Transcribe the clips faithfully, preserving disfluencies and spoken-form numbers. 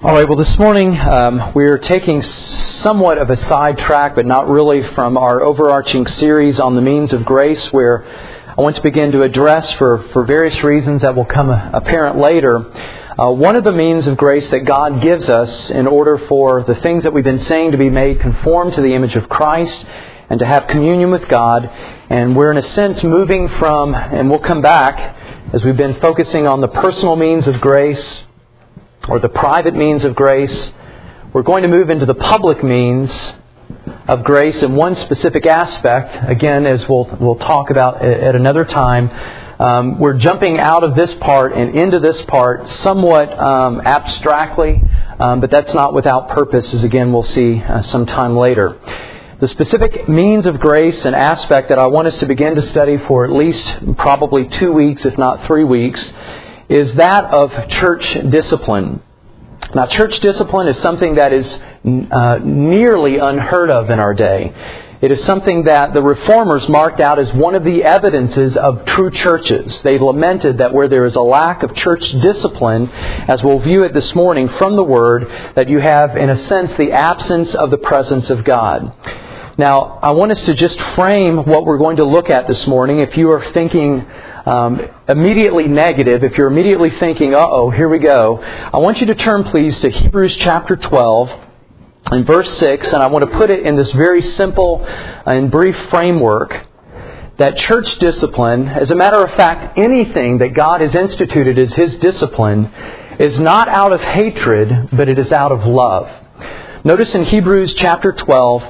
All right, well, this morning um, we're taking somewhat of a sidetrack, but not really, from our overarching series on the means of grace, where I want to begin to address, for, for various reasons that will come apparent later, uh, one of the means of grace that God gives us in order for the things that we've been saying to be made conform to the image of Christ and to have communion with God. And we're in a sense moving from, and we'll come back, as we've been focusing on the personal means of grace, or the private means of grace, we're going to move into the public means of grace in one specific aspect. Again, as we'll we'll talk about at another time, um, we're jumping out of this part and into this part somewhat um, abstractly, um, but that's not without purpose, as again we'll see uh, sometime later. The specific means of grace and aspect that I want us to begin to study for at least probably two weeks, if not three weeks, is that of church discipline. Now, church discipline is something that is uh, nearly unheard of in our day. It is something that the Reformers marked out as one of the evidences of true churches. They lamented that where there is a lack of church discipline, as we'll view it this morning from the Word, that you have, in a sense, the absence of the presence of God. Now, I want us to just frame what we're going to look at this morning. If you are thinking Um, immediately negative, if you're immediately thinking, uh-oh, here we go, I want you to turn, please, to Hebrews chapter twelve and verse six, and I want to put it in this very simple and brief framework that church discipline, as a matter of fact, anything that God has instituted as His discipline, is not out of hatred, but it is out of love. Notice in Hebrews chapter twelve,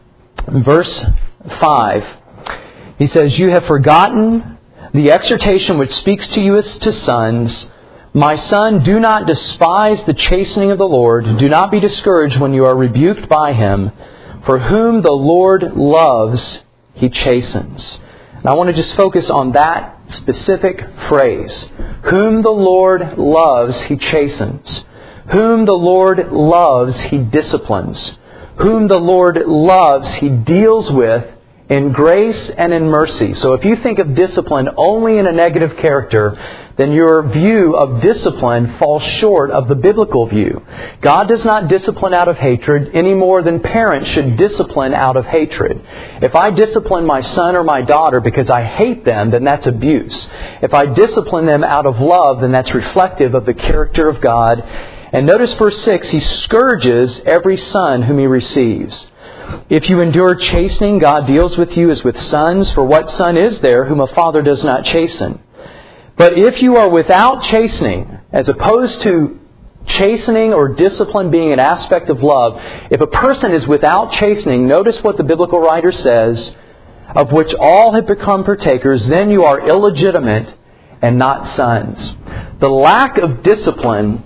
verse five, he says, "You have forgotten the exhortation which speaks to you as to sons. My son, do not despise the chastening of the Lord. Do not be discouraged when you are rebuked by Him. For whom the Lord loves, He chastens." And I want to just focus on that specific phrase. Whom the Lord loves, He chastens. Whom the Lord loves, He disciplines. Whom the Lord loves, He deals with in grace and in mercy. So if you think of discipline only in a negative character, then your view of discipline falls short of the biblical view. God does not discipline out of hatred any more than parents should discipline out of hatred. If I discipline my son or my daughter because I hate them, then that's abuse. If I discipline them out of love, then that's reflective of the character of God. And notice verse six, He scourges every son whom He receives. If you endure chastening, God deals with you as with sons. For what son is there whom a father does not chasten? But if you are without chastening, as opposed to chastening or discipline being an aspect of love, if a person is without chastening, notice what the biblical writer says, of which all have become partakers, then you are illegitimate and not sons. The lack of discipline,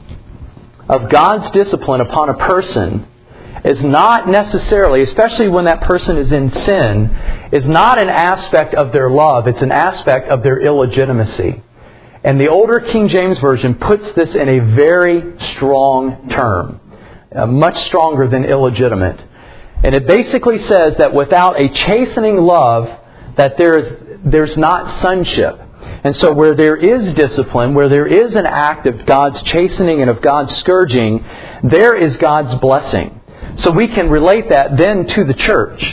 of God's discipline upon a person, is not necessarily, especially when that person is in sin, is not an aspect of their love. It's an aspect of their illegitimacy. And the older King James Version puts this in a very strong term, uh, much stronger than illegitimate. And it basically says that without a chastening love, that there is there's not sonship. And so where there is discipline, where there is an act of God's chastening and of God's scourging, there is God's blessing. So we can relate that then to the church.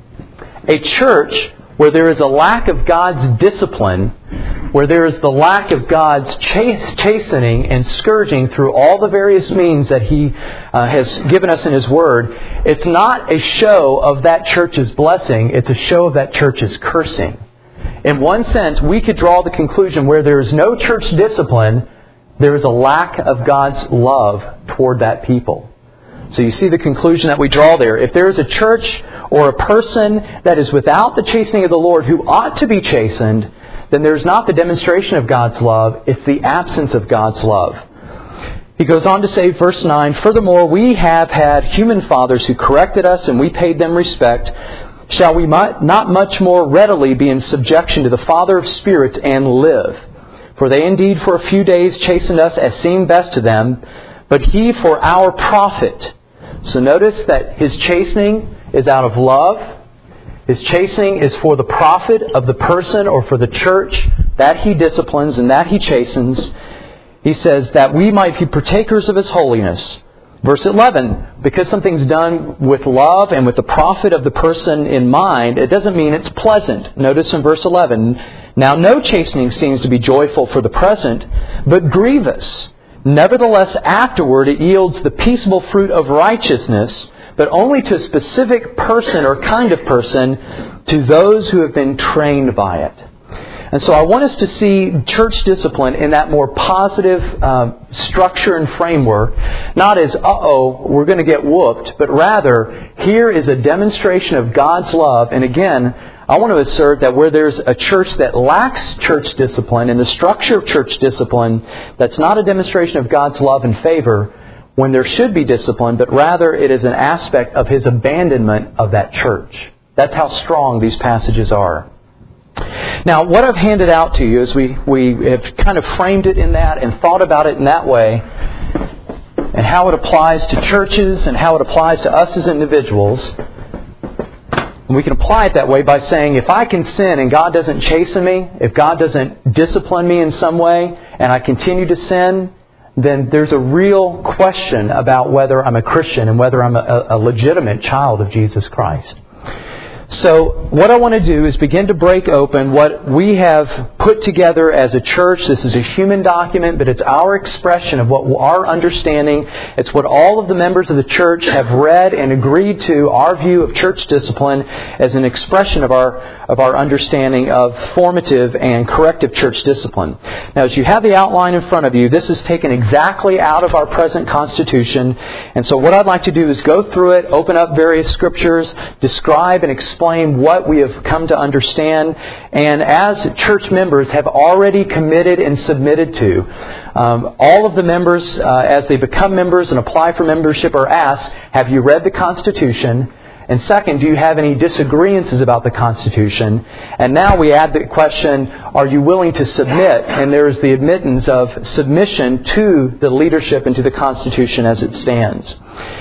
A church where there is a lack of God's discipline, where there is the lack of God's chastening and scourging through all the various means that He uh, has given us in His Word, it's not a show of that church's blessing, it's a show of that church's cursing. In one sense, we could draw the conclusion where there is no church discipline, there is a lack of God's love toward that people. So you see the conclusion that we draw there. If there is a church or a person that is without the chastening of the Lord who ought to be chastened, then there's not the demonstration of God's love, it's the absence of God's love. He goes on to say, verse nine, "Furthermore, we have had human fathers who corrected us and we paid them respect. Shall we not much more readily be in subjection to the Father of spirits and live? For they indeed for a few days chastened us as seemed best to them, but He for our profit." So notice that His chastening is out of love. His chastening is for the profit of the person or for the church that He disciplines and that He chastens. He says that we might be partakers of His holiness. Verse eleven, because something's done with love and with the profit of the person in mind, it doesn't mean it's pleasant. Notice in verse eleven, now no chastening seems to be joyful for the present, but grievous. Nevertheless, afterward it yields the peaceable fruit of righteousness, but only to a specific person or kind of person, to those who have been trained by it. And so I want us to see church discipline in that more positive uh, structure and framework, not as, uh-oh, we're going to get whooped, but rather, here is a demonstration of God's love. And again, I want to assert that where there's a church that lacks church discipline and the structure of church discipline, that's not a demonstration of God's love and favor when there should be discipline, but rather it is an aspect of His abandonment of that church. That's how strong these passages are. Now, what I've handed out to you is we, we have kind of framed it in that and thought about it in that way, and how it applies to churches and how it applies to us as individuals. And we can apply it that way by saying, if I can sin and God doesn't chasten me, if God doesn't discipline me in some way, and I continue to sin, then there's a real question about whether I'm a Christian and whether I'm a, a legitimate child of Jesus Christ. So what I want to do is begin to break open what we have put together as a church. This is a human document, but it's our expression of what our understanding. It's what all of the members of the church have read and agreed to, our view of church discipline as an expression of our of our understanding of formative and corrective church discipline. Now, as you have the outline in front of you, this is taken exactly out of our present Constitution. And so what I'd like to do is go through it, open up various scriptures, describe and explain explain what we have come to understand, and as church members have already committed and submitted to. Um, all of the members, uh, as they become members and apply for membership, are asked, have you read the Constitution? And second, do you have any disagreements about the Constitution? And now we add the question, are you willing to submit? And there is the admittance of submission to the leadership and to the Constitution as it stands.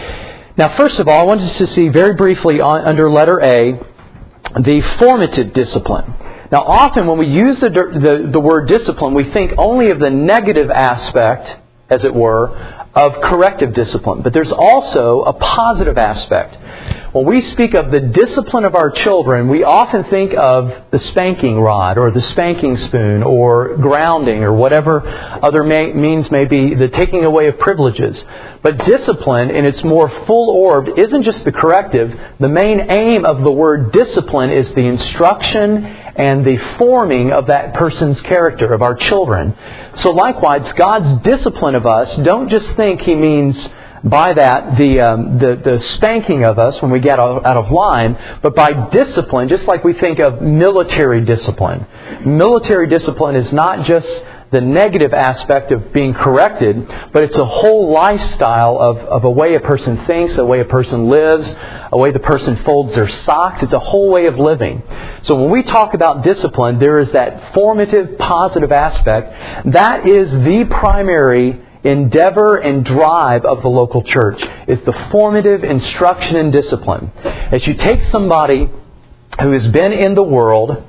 Now, first of all, I want us to see very briefly on, under letter A, the formative discipline. Now, often when we use the, the, the word discipline, we think only of the negative aspect, as it were, of corrective discipline. But there's also a positive aspect. When we speak of the discipline of our children, we often think of the spanking rod or the spanking spoon or grounding or whatever other may, means may be, the taking away of privileges. But discipline, in its more full-orbed, isn't just the corrective. The main aim of the word discipline is the instruction and the forming of that person's character, of our children. So likewise, God's discipline of us, don't just think He means by that the, um, the the spanking of us when we get out of line, but by discipline, just like we think of military discipline. Military discipline is not just the negative aspect of being corrected, but it's a whole lifestyle of, of a way a person thinks, a way a person lives, a way the person folds their socks. It's a whole way of living. So when we talk about discipline, there is that formative, positive aspect. That is the primary endeavor and drive of the local church, is the formative instruction and discipline. As you take somebody who has been in the world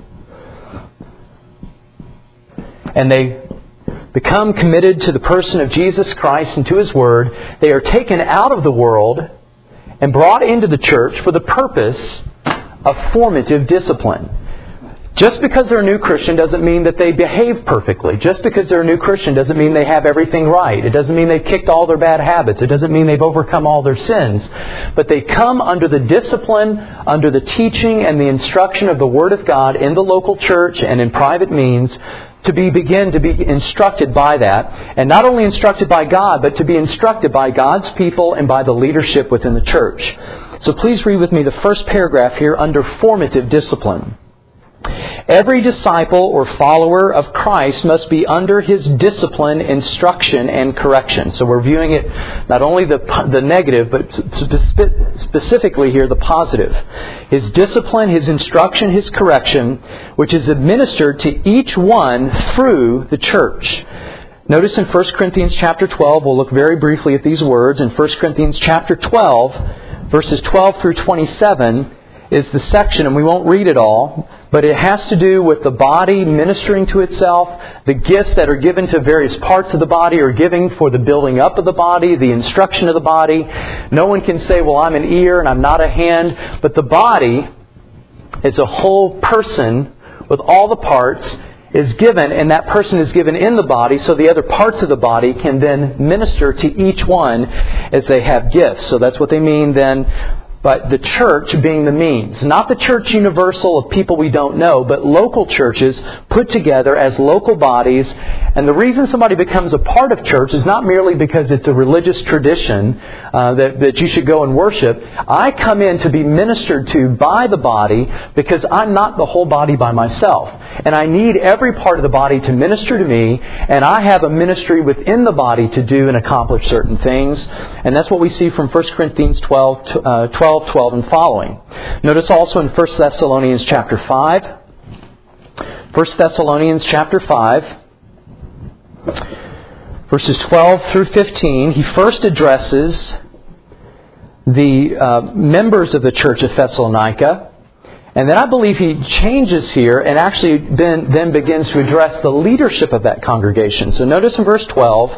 and they become committed to the person of Jesus Christ and to His Word, they are taken out of the world and brought into the church for the purpose of formative discipline. Just because they're a new Christian doesn't mean that they behave perfectly. Just because they're a new Christian doesn't mean they have everything right. It doesn't mean they've kicked all their bad habits. It doesn't mean they've overcome all their sins. But they come under the discipline, under the teaching and the instruction of the Word of God in the local church and in private means, to be begin to be instructed by that. And not only instructed by God, but to be instructed by God's people and by the leadership within the church. So please read with me the first paragraph here under formative discipline. Every disciple or follower of Christ must be under His discipline, instruction, and correction. So we're viewing it not only the the negative, but specifically here the positive. His discipline, His instruction, His correction, which is administered to each one through the church. Notice in First Corinthians chapter twelve, we'll look very briefly at these words. In First Corinthians chapter twelve, verses twelve through twenty-seven, is the section, and we won't read it all, but it has to do with the body ministering to itself, the gifts that are given to various parts of the body are given for the building up of the body, the instruction of the body. No one can say, well, I'm an ear and I'm not a hand, but the body is a whole person with all the parts is given, and that person is given in the body, so the other parts of the body can then minister to each one as they have gifts. So that's what they mean then, but the church being the means. Not the church universal of people we don't know, but local churches put together as local bodies. And the reason somebody becomes a part of church is not merely because it's a religious tradition uh, that, that you should go and worship. I come in to be ministered to by the body because I'm not the whole body by myself. And I need every part of the body to minister to me, and I have a ministry within the body to do and accomplish certain things. And that's what we see from First Corinthians twelve, twelve and following. Notice also in First Thessalonians chapter five. First Thessalonians chapter five, verses twelve through fifteen, he first addresses the uh, members of the church of Thessalonica. And then I believe he changes here and actually then, then begins to address the leadership of that congregation. So notice in verse twelve,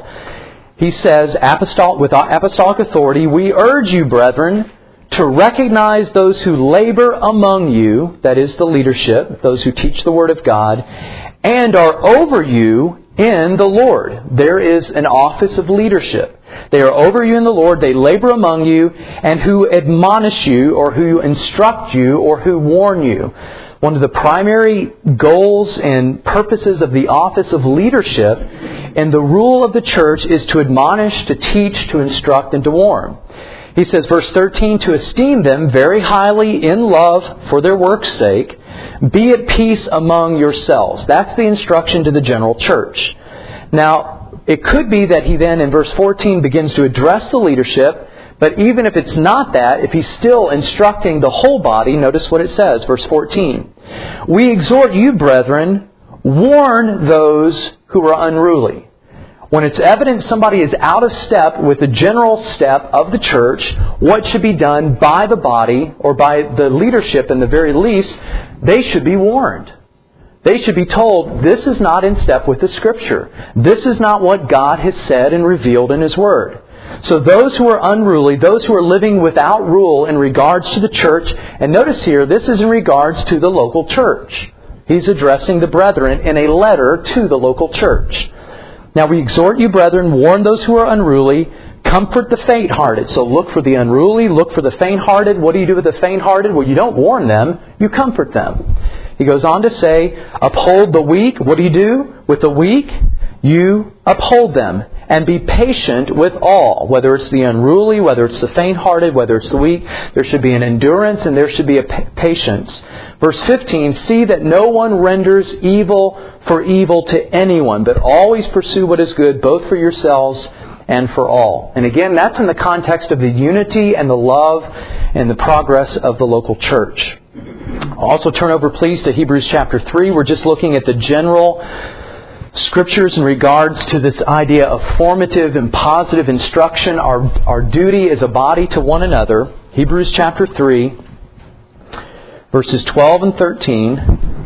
he says, Apostol- with apostolic authority, we urge you, brethren, to recognize those who labor among you, that is the leadership, those who teach the Word of God, and are over you in the Lord. There is an office of leadership. They are over you in the Lord, they labor among you, and who admonish you, or who instruct you, or who warn you. One of the primary goals and purposes of the office of leadership and the rule of the church is to admonish, to teach, to instruct, and to warn. He says, verse thirteen, to esteem them very highly in love for their work's sake, be at peace among yourselves. That's the instruction to the general church. Now, it could be that he then in verse fourteen begins to address the leadership, but even if it's not that, if he's still instructing the whole body, notice what it says, verse fourteen. We exhort you, brethren, warn those who are unruly. When it's evident somebody is out of step with the general step of the church, what should be done by the body or by the leadership in the very least, they should be warned. They should be told, this is not in step with the Scripture. This is not what God has said and revealed in His Word. So those who are unruly, those who are living without rule in regards to the church, and notice here, this is in regards to the local church. He's addressing the brethren in a letter to the local church. Now we exhort you, brethren, warn those who are unruly, comfort the faint-hearted. So look for the unruly, look for the faint-hearted. What do you do with the faint-hearted? Well, you don't warn them, you comfort them. He goes on to say, uphold the weak. What do you do with the weak? You uphold them. And be patient with all, whether it's the unruly, whether it's the faint-hearted, whether it's the weak. There should be an endurance and there should be a patience. Verse fifteen, see that no one renders evil for evil to anyone, but always pursue what is good, both for yourselves and for all. And again, that's in the context of the unity and the love and the progress of the local church. Also turn over, please, to Hebrews chapter three. We're just looking at the general Scriptures in regards to this idea of formative and positive instruction, our, our duty as a body to one another. Hebrews chapter three, verses twelve and thirteen.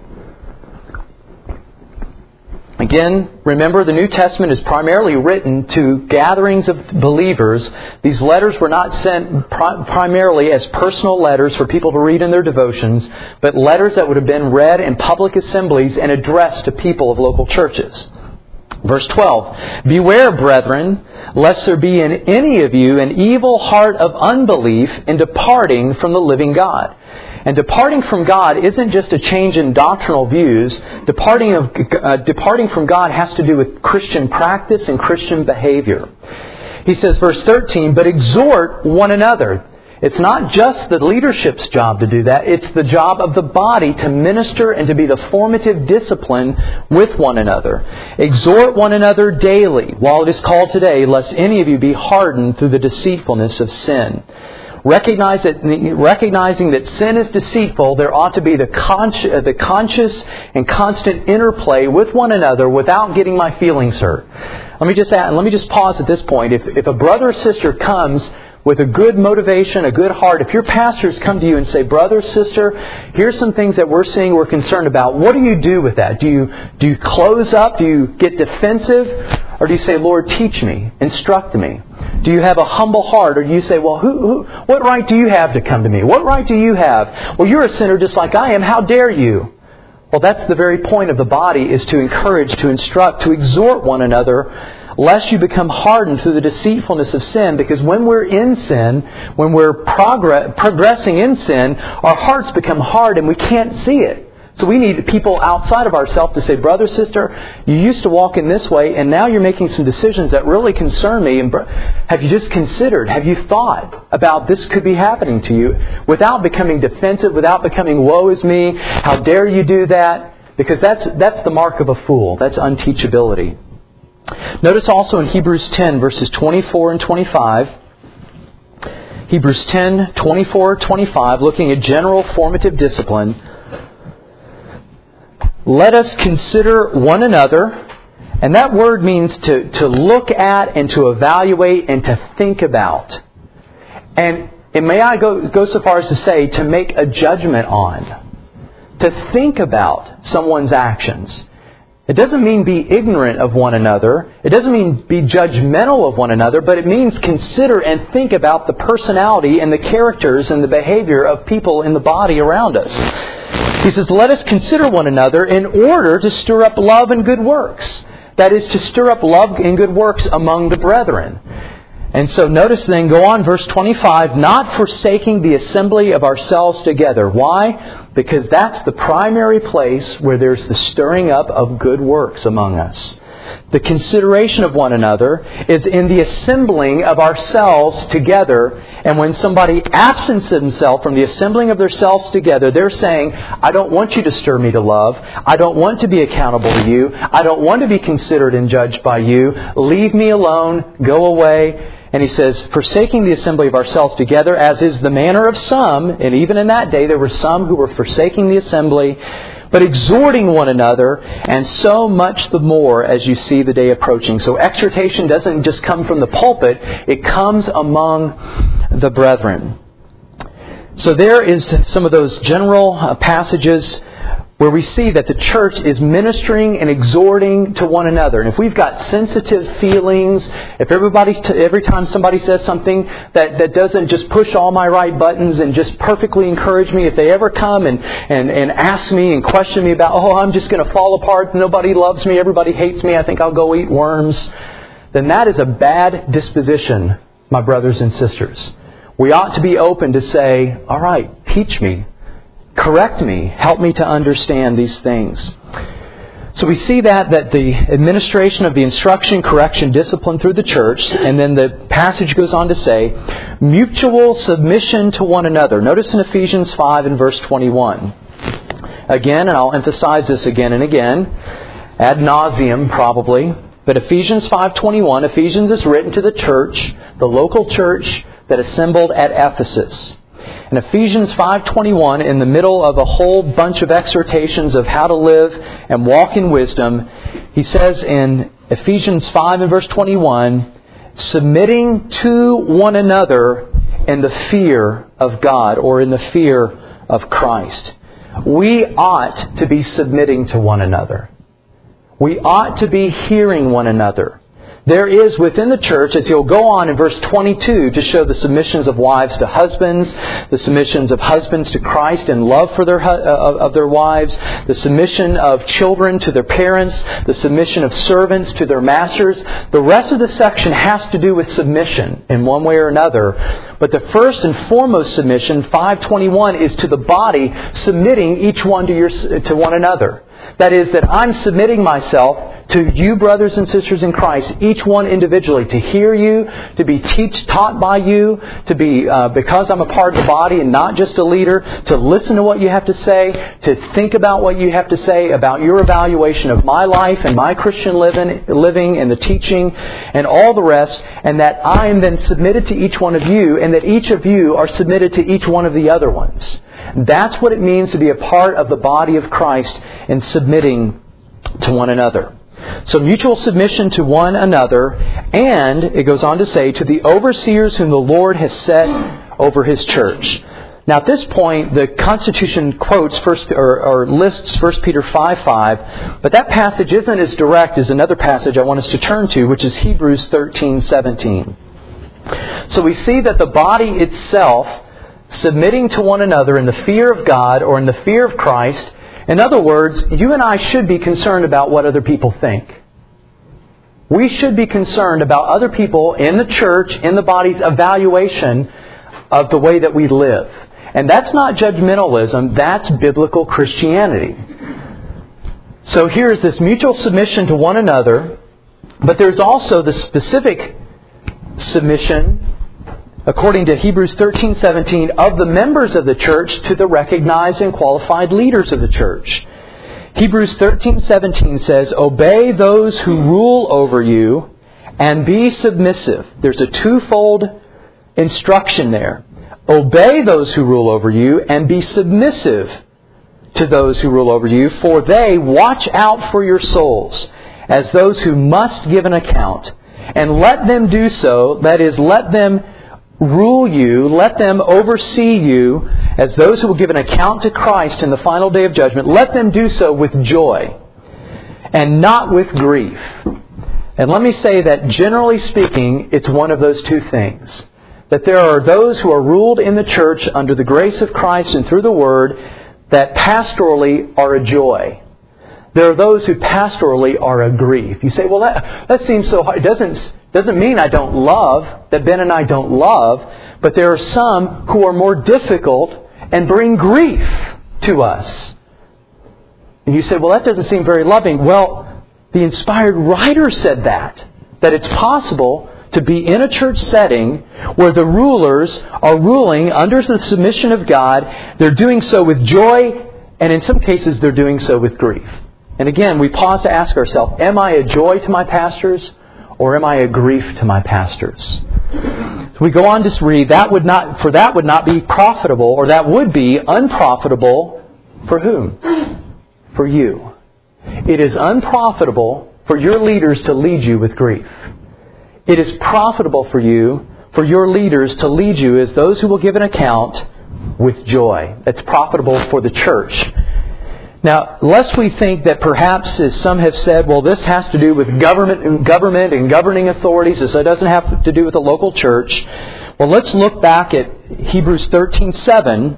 Again, remember the New Testament is primarily written to gatherings of believers. These letters were not sent pri- primarily as personal letters for people to read in their devotions, but letters that would have been read in public assemblies and addressed to people of local churches. Verse twelve, beware, brethren, lest there be in any of you an evil heart of unbelief in departing from the living God. And departing from God isn't just a change in doctrinal views. Departing of uh, departing from God has to do with Christian practice and Christian behavior. He says, verse thirteen, but exhort one another. It's not just the leadership's job to do that. It's the job of the body to minister and to be the formative discipline with one another. Exhort one another daily, while it is called today, lest any of you be hardened through the deceitfulness of sin. Recognize that, recognizing that sin is deceitful, there ought to be the, consci- the conscious and constant interplay with one another without getting my feelings hurt. Let me just add, let me just pause at this point. If, if a brother or sister comes with a good motivation, a good heart, if your pastors come to you and say, brother, sister, here's some things that we're seeing, we're concerned about, what do you do with that? Do you, do you close up? Do you get defensive? Or do you say, Lord, teach me, instruct me? Do you have a humble heart? Or do you say, well, who, who, what right do you have to come to me? What right do you have? Well, you're a sinner just like I am. How dare you? Well, that's the very point of the body, is to encourage, to instruct, to exhort one another, lest you become hardened through the deceitfulness of sin. Because when we're in sin, when we're progress, progressing in sin, our hearts become hard and we can't see it. So we need people outside of ourselves to say, brother, sister, you used to walk in this way and now you're making some decisions that really concern me. And have you just considered, have you thought about this could be happening to you? Without becoming defensive, without becoming woe is me, how dare you do that? Because that's that's the mark of a fool. That's unteachability. Notice also in Hebrews ten, verses twenty-four and twenty-five, Hebrews ten, twenty-four, twenty-five, looking at general formative discipline. Let us consider one another, and that word means to, to look at and to evaluate and to think about. And, and may I go, go so far as to say, to make a judgment on. To think about someone's actions. It doesn't mean be ignorant of one another. It doesn't mean be judgmental of one another, but it means consider and think about the personality and the characters and the behavior of people in the body around us. He says, let us consider one another in order to stir up love and good works. That is, to stir up love and good works among the brethren. And so notice then, go on, verse twenty-five, not forsaking the assembly of ourselves together. Why? Because that's the primary place where there's the stirring up of good works among us. The consideration of one another is in the assembling of ourselves together. And when somebody absents themselves from the assembling of themselves together, they're saying, I don't want you to stir me to love. I don't want to be accountable to you. I don't want to be considered and judged by you. Leave me alone. Go away. And he says, forsaking the assembly of ourselves together, as is the manner of some, and even in that day there were some who were forsaking the assembly, but exhorting one another, and so much the more as you see the day approaching. So exhortation doesn't just come from the pulpit, it comes among the brethren. So there is some of those general uh, passages where we see that the church is ministering and exhorting to one another. And if we've got sensitive feelings, if everybody, every time somebody says something that, that doesn't just push all my right buttons and just perfectly encourage me, if they ever come and, and, and ask me and question me about, oh, I'm just going to fall apart, nobody loves me, everybody hates me, I think I'll go eat worms, then that is a bad disposition, my brothers and sisters. We ought to be open to say, all right, teach me. Correct me. Help me to understand these things. So we see that, that the administration of the instruction, correction, discipline through the church, and then the passage goes on to say, mutual submission to one another. Notice in Ephesians five and verse twenty-one. Again, and I'll emphasize this again and again, ad nauseum probably, but Ephesians five twenty-one, Ephesians is written to the church, the local church that assembled at Ephesus. In Ephesians five twenty-one, in the middle of a whole bunch of exhortations of how to live and walk in wisdom, he says in Ephesians five and verse twenty-one, submitting to one another in the fear of God, or in the fear of Christ. We ought to be submitting to one another. We ought to be hearing one another. There is within the church, as he'll go on in verse twenty-two to show the submissions of wives to husbands, the submissions of husbands to Christ and love for their of their wives, the submission of children to their parents, the submission of servants to their masters. The rest of the section has to do with submission in one way or another. But the first and foremost submission, five twenty-one, is to the body, submitting each one to your to one another. That is, that I'm submitting myself to you, brothers and sisters in Christ, each one individually, to hear you, to be teach, taught by you, to be, uh, because I'm a part of the body and not just a leader, to listen to what you have to say, to think about what you have to say about your evaluation of my life and my Christian living, living and the teaching and all the rest, and that I am then submitted to each one of you, and that each of you are submitted to each one of the other ones. That's what it means to be a part of the body of Christ and submitting to one another. So mutual submission to one another, and, it goes on to say, to the overseers whom the Lord has set over His church. Now at this point, the Constitution quotes first, or, or lists First Peter five five, but that passage isn't as direct as another passage I want us to turn to, which is Hebrews thirteen seventeen. So we see that the body itself, submitting to one another in the fear of God or in the fear of Christ. In other words, you and I should be concerned about what other people think. We should be concerned about other people in the church, in the body's evaluation of the way that we live. And that's not judgmentalism, that's biblical Christianity. So here's this mutual submission to one another, but there's also the specific submission, according to Hebrews thirteen seventeen, of the members of the church to the recognized and qualified leaders of the church. Hebrews thirteen seventeen says, "Obey those who rule over you and be submissive." There's a twofold instruction there. Obey those who rule over you and be submissive to those who rule over you, for they watch out for your souls as those who must give an account. And let them do so, that is, let them rule you, let them oversee you as those who will give an account to Christ in the final day of judgment. Let them do so with joy and not with grief. And let me say that generally speaking, it's one of those two things. That there are those who are ruled in the church under the grace of Christ and through the Word that pastorally are a joy. There are those who pastorally are a grief. You say, well, that, that seems so hard. It doesn't, doesn't mean I don't love, that Ben and I don't love, but there are some who are more difficult and bring grief to us. And you say, well, that doesn't seem very loving. Well, the inspired writer said that, that it's possible to be in a church setting where the rulers are ruling under the submission of God. They're doing so with joy, and in some cases they're doing so with grief. And again, we pause to ask ourselves, am I a joy to my pastors or am I a grief to my pastors? So we go on to read, that would not, for that would not be profitable, or that would be unprofitable for whom? For you. It is unprofitable for your leaders to lead you with grief. It is profitable for you, for your leaders to lead you as those who will give an account with joy. That's profitable for the church. Now, lest we think that perhaps, as some have said, well, this has to do with government and government and governing authorities, so it doesn't have to do with the local church. Well, let's look back at Hebrews thirteen seven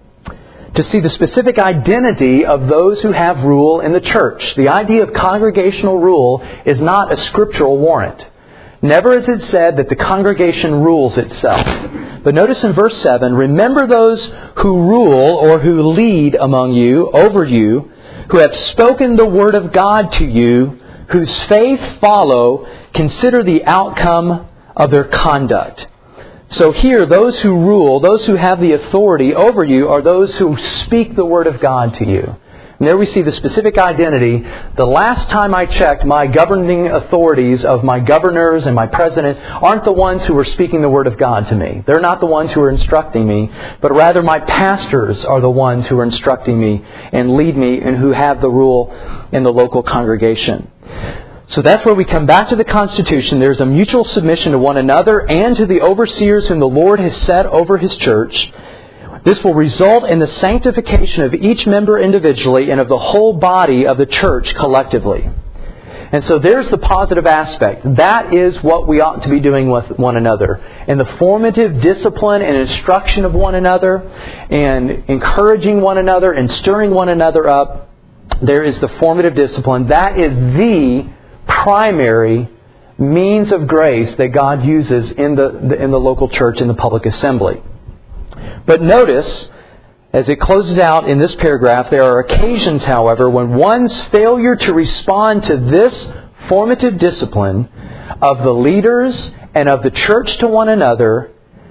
to see the specific identity of those who have rule in the church. The idea of congregational rule is not a scriptural warrant. Never is it said that the congregation rules itself. But notice in verse seven, remember those who rule or who lead among you, over you, who have spoken the word of God to you, whose faith follow, consider the outcome of their conduct. So here, those who rule, those who have the authority over you, are those who speak the word of God to you. And there we see the specific identity. The last time I checked, my governing authorities of my governors and my president aren't the ones who are speaking the Word of God to me. They're not the ones who are instructing me, but rather my pastors are the ones who are instructing me and lead me and who have the rule in the local congregation. So that's where we come back to the Constitution. There's a mutual submission to one another and to the overseers whom the Lord has set over His church. This will result in the sanctification of each member individually and of the whole body of the church collectively. And so there's the positive aspect. That is what we ought to be doing with one another. In the formative discipline and instruction of one another, and encouraging one another and stirring one another up, there is the formative discipline. That is the primary means of grace that God uses in the, in the local church, in the public assembly. But notice, as it closes out in this paragraph, there are occasions, however, when one's failure to respond to this formative discipline of the leaders and of the church to one another,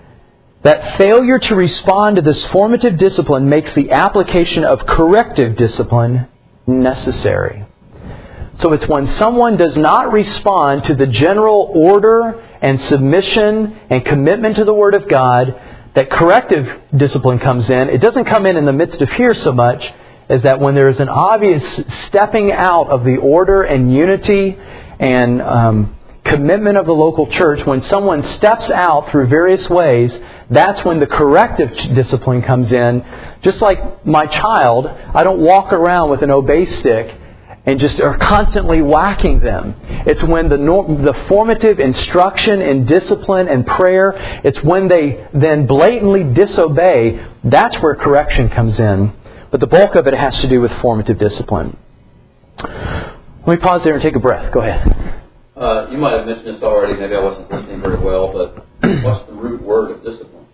that failure to respond to this formative discipline makes the application of corrective discipline necessary. So it's when someone does not respond to the general order and submission and commitment to the Word of God that corrective discipline comes in. It doesn't come in in the midst of here so much. is that when there is an obvious stepping out of the order and unity and um, commitment of the local church, when someone steps out through various ways, that's when the corrective discipline comes in. Just like my child, I don't walk around with an obey stick and just are constantly whacking them. It's when the norm, the formative instruction and discipline and prayer, it's when they then blatantly disobey, that's where correction comes in. But the bulk of it has to do with formative discipline. Let me pause there and take a breath. Go ahead. Uh, you might have mentioned this already, maybe I wasn't listening very well, but what's the root word of discipline?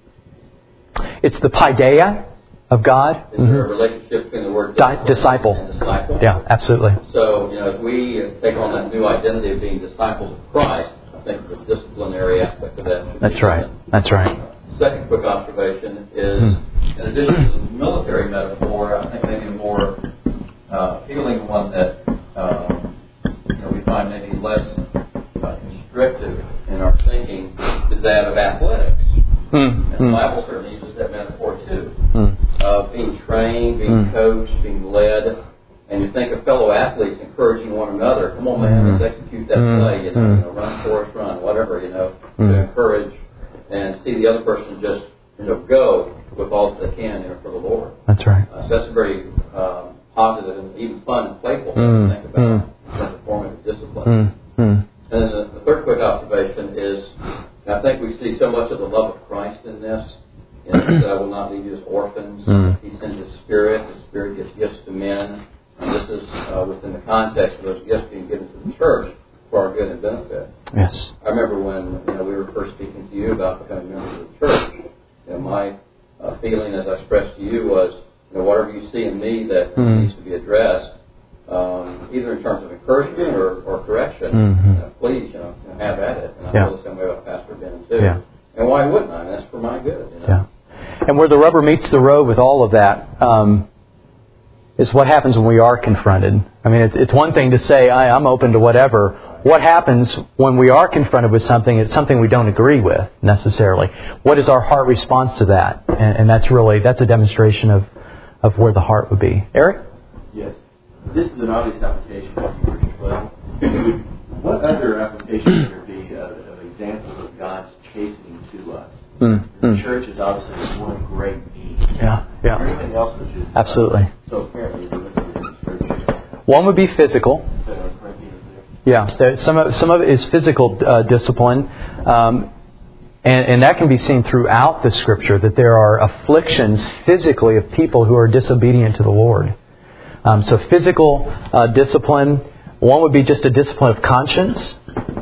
It's the paideia of God. Is mm-hmm. there a relationship between the word disciple disciple and disciple? Yeah, absolutely. So, you know, if we take on that new identity of being disciples of Christ, I think the disciplinary aspect of that. That's right. Done. That's right. Second quick observation is, mm. in addition to the military metaphor, I think maybe a more uh, appealing one that um, you know we find maybe less uh, constrictive in our thinking is that of athletics. Mm. And the Bible certainly uses that metaphor too. Mm. Uh, being trained, being mm. coached, being led. And you think of fellow athletes encouraging one another. Come on, man, mm. let's execute that mm. play. You know, mm. you know, run, forest, run, whatever. You know, mm. to encourage and see the other person just you know go with all that they can you know, for the Lord. That's right. Uh, so that's a very um, positive and even fun and playful thing mm. to think about mm. in terms of formative discipline. Mm. Mm. And then the, the third quick observation is, I think we see so much of the love of Christ in this. You know, he said, I will not leave you as orphans. Mm. He sends His Spirit. His Spirit gives gifts to men. And this is uh, within the context of those gifts being given to the church for our good and benefit. Yes. I remember when you know we were first speaking to you about becoming members of the church. You know, my uh, feeling, as I expressed to you, was you know whatever you see in me that mm. needs to be addressed, um, either in terms of encouragement or, or correction. Mm-hmm. You know, please, you know, have at it. And I yeah. feel the same way about Pastor Ben too. Yeah. And why wouldn't I? I mean, that's for my good. You know? Yeah. And where the rubber meets the road with all of that. Um, is what happens when we are confronted. I mean, it's, it's one thing to say, I, I'm open to whatever. What happens when we are confronted with something, it's something we don't agree with necessarily. What is our heart response to that? And, and that's really, that's a demonstration of, of where the heart would be. Eric? Yes. This is an obvious application of Hebrews twelve. What other application would there be uh, of examples of God's chastening to us? Mm, the mm. church is obviously one great need. Yeah, yeah. Or anything else which is absolutely. Uh, so apparently the church. One would be physical. Yeah, there, some of some of it is physical uh, discipline, um, and, and that can be seen throughout the Scripture. That there are afflictions physically of people who are disobedient to the Lord. Um, so physical uh, discipline. One would be just a discipline of conscience.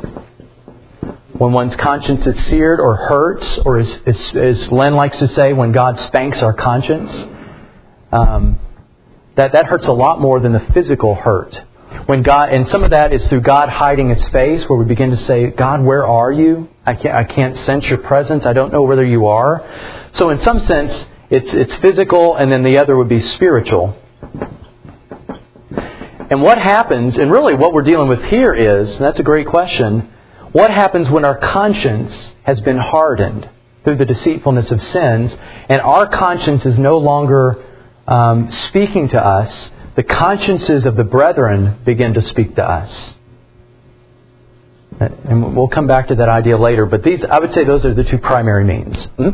When one's conscience is seared or hurts, or as, as, as Len likes to say, when God spanks our conscience, um, that, that hurts a lot more than the physical hurt. When God, and some of that is through God hiding His face, where we begin to say, God, where are you? I can't, I can't sense your presence. I don't know whether you are. So in some sense, it's, it's physical, and then the other would be spiritual. And what happens, and really what we're dealing with here is, and that's a great question, what happens when our conscience has been hardened through the deceitfulness of sins, and our conscience is no longer um, speaking to us? The consciences of the brethren begin to speak to us. And we'll come back to that idea later, but these, I would say those are the two primary means. Hmm?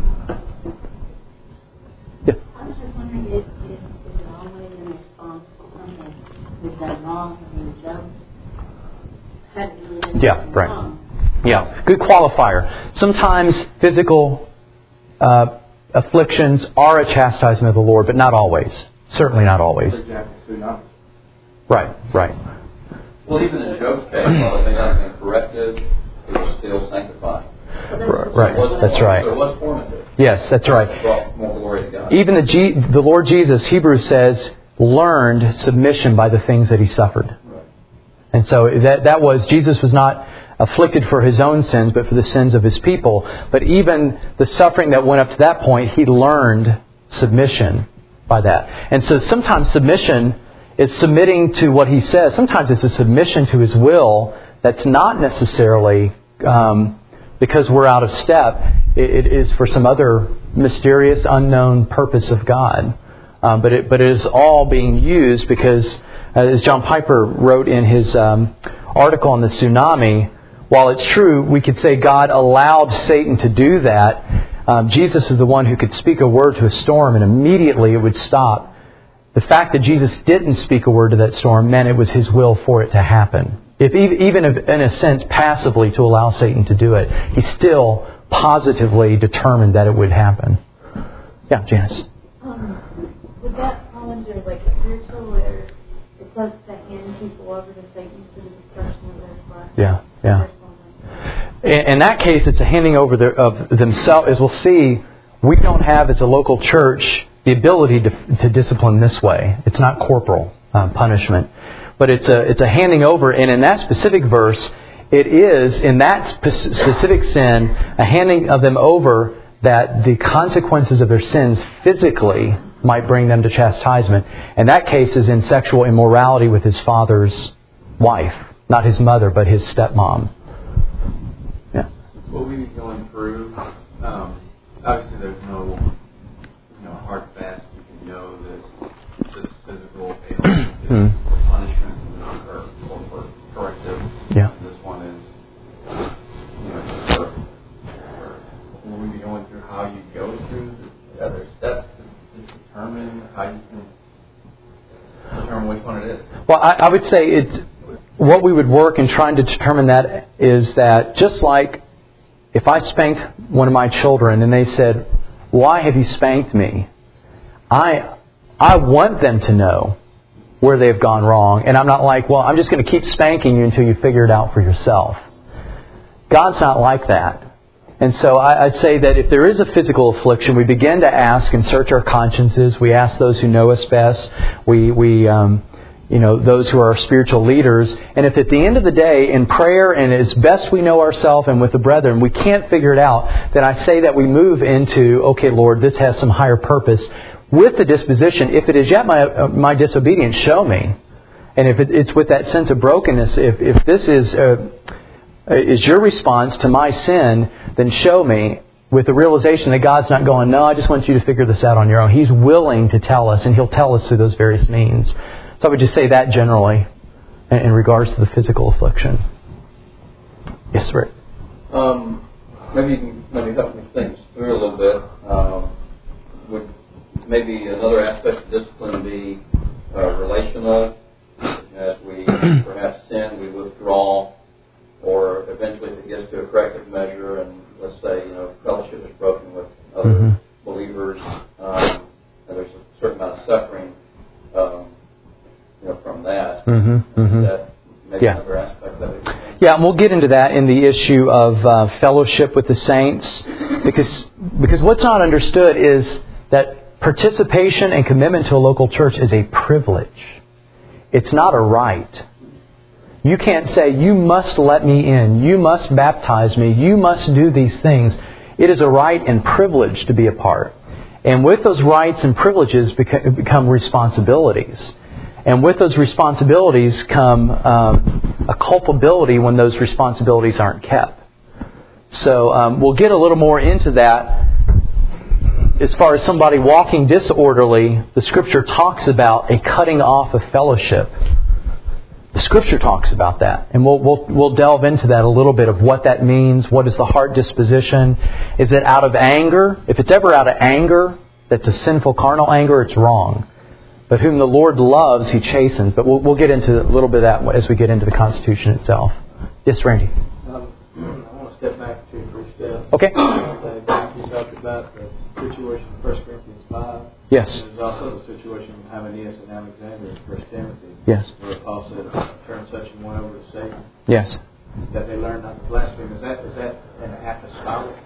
Yeah. I was just wondering if, if, if it's always in response to something we've done wrong, I mean, Job had to do it yeah, right. wrong. Yeah, good qualifier. Sometimes physical uh, afflictions are a chastisement of the Lord, but not always. Certainly not always. Right, right. Well, even in Job's case, while it may not have been corrective, it was still sanctifying. Right, so that's right. So it was formative. Yes, that's right. It brought more glory to God. Even the, G, the Lord Jesus, Hebrews says, learned submission by the things that He suffered. Right. And so that that was, Jesus was not afflicted for His own sins, but for the sins of His people. But even the suffering that went up to that point, He learned submission by that. And so sometimes submission is submitting to what He says. Sometimes it's a submission to His will that's not necessarily um, because we're out of step. It, it is for some other mysterious, unknown purpose of God. Um, but it but it is all being used because, uh, as John Piper wrote in his um, article on the tsunami, while it's true we could say God allowed Satan to do that, um, Jesus is the one who could speak a word to a storm and immediately it would stop. The fact that Jesus didn't speak a word to that storm meant it was His will for it to happen. If even if, in a sense, passively to allow Satan to do it, He still positively determined that it would happen. Yeah, Janice. Um, would that fall under like a spiritual where it's us to hand people over to Satan for the destruction of their flesh? Yeah, yeah. In, in that case, it's a handing over the, of themselves. As we'll see, we don't have, as a local church, the ability to, to discipline this way. It's not corporal uh, punishment. But it's a it's a handing over, and in that specific verse, it is, in that spe- specific sin, a handing of them over that the consequences of their sins physically might bring them to chastisement. And that case is in sexual immorality with his father's wife. Not his mother, but his stepmom. Yeah. What we be going through, um, obviously there's no, you know, hard fast. You can know that this physical ailment is for punishment or, or for corrective. Yeah. This one is, you know, for, for will we be going through how you go through the other steps to, to determine how you can determine which one it is? Well, I, I would say it's what we would work in trying to determine that is that just like if I spanked one of my children and they said, "Why have you spanked me?" I I want them to know where they've gone wrong. And I'm not like, well, I'm just going to keep spanking you until you figure it out for yourself. God's not like that. And so I, I'd say that if there is a physical affliction, we begin to ask and search our consciences. We ask those who know us best. We, we um, you know, those who are our spiritual leaders. And if at the end of the day, in prayer and as best we know ourselves and with the brethren, we can't figure it out, then I say that we move into, okay, Lord, this has some higher purpose. With the disposition, if it is yet my uh, my disobedience, show me. And if it, it's with that sense of brokenness, if if this is uh, is your response to my sin, then show me. With the realization that God's not going, no, I just want you to figure this out on your own. He's willing to tell us, and He'll tell us through those various means. So I would just say that generally, in, in regards to the physical affliction. Yes, Rick. Um, maybe you can maybe help me think through a little bit. Um, would Maybe another aspect of discipline be uh, relational. As we perhaps sin, we withdraw, or eventually if it gets to a corrective measure, and let's say, you know, fellowship is broken with other mm-hmm. believers, um, and there's a certain amount of suffering, um, you know, from that. Mm-hmm. Mm-hmm. That maybe yeah. another aspect of it. Yeah, and we'll get into that in the issue of uh, fellowship with the saints, because because what's not understood is that participation and commitment to a local church is a privilege. It's not a right. You can't say, you must let me in, you must baptize me, you must do these things. It is a right and privilege to be a part. And with those rights and privileges become responsibilities. And with those responsibilities come um, a culpability when those responsibilities aren't kept. So um, we'll get a little more into that. As far as somebody walking disorderly, the Scripture talks about a cutting off of fellowship. The Scripture talks about that. And we'll, we'll, we'll delve into that a little bit of what that means. What is the heart disposition? Is it out of anger? If it's ever out of anger, that's a sinful carnal anger, it's wrong. But whom the Lord loves, He chastens. But we'll, we'll get into a little bit of that as we get into the Constitution itself. Yes, Randy? Um, I want to step back to three steps. Okay. Uh, you talked about the situation in First Corinthians five. Yes. There's also the situation with Hymenaeus and Alexander in First Timothy. Yes. Where Paul said, turn such a one over to Satan. Yes. That they learn not to blaspheme. Is that is that an apostolic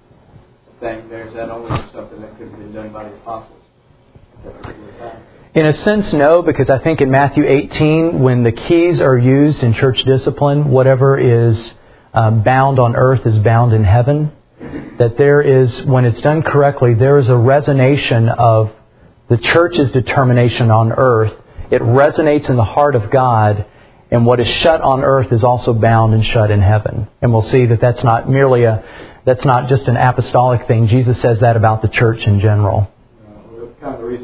thing there? Is that only something that could have been done by the apostles at that particular time? In a sense, no, because I think in Matthew eighteen, when the keys are used in church discipline, whatever is um, bound on earth is bound in heaven. That there is, when it's done correctly, there is a resonation of the church's determination on earth. It resonates in the heart of God, and what is shut on earth is also bound and shut in heaven. And we'll see that that's not merely a, that's not just an apostolic thing. Jesus says that about the church in general. Uh, well, kind of the reason I asked that